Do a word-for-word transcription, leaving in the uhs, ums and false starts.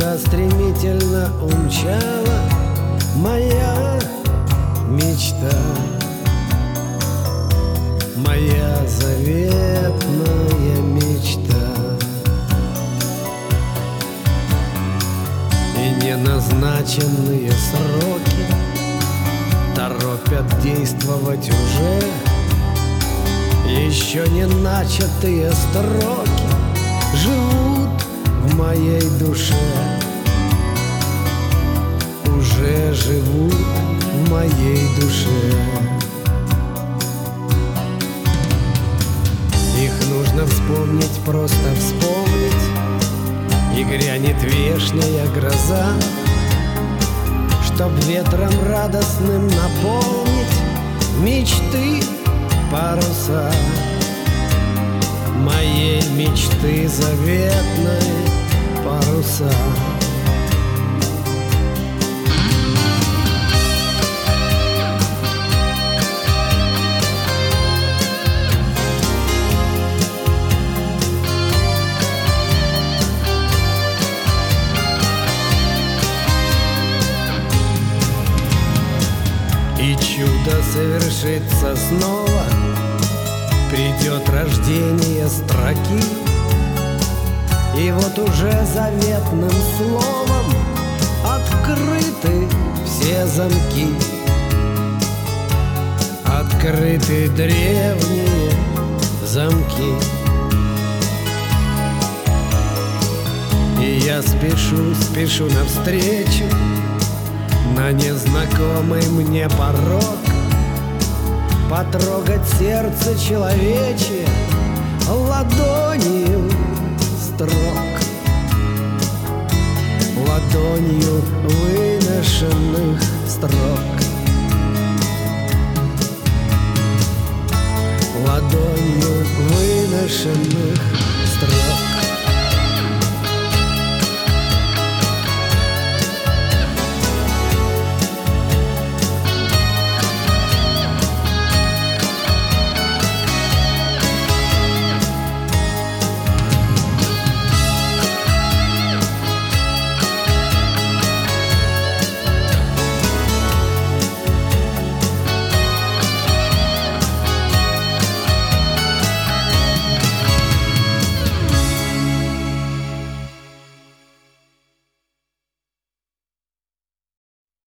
куда стремительно умчала моя мечта, моя заветная мечта. И неназначенные сроки торопят действовать уже. Еще не начатые строки живут в моей душе, уже живут в моей душе. Их нужно вспомнить, просто вспомнить, и грянет вешняя гроза, чтоб ветром радостным наполнить мечты паруса моей мечты заветной паруса. И чудо совершится снова, придет рождение строки, и вот уже заветным словом открыты все замки, открыты древние замки. И я спешу, спешу навстречу на незнакомый мне порог, потрогать сердце человечье ладонью строк, ладонью выношенных строк, ладонью выношенных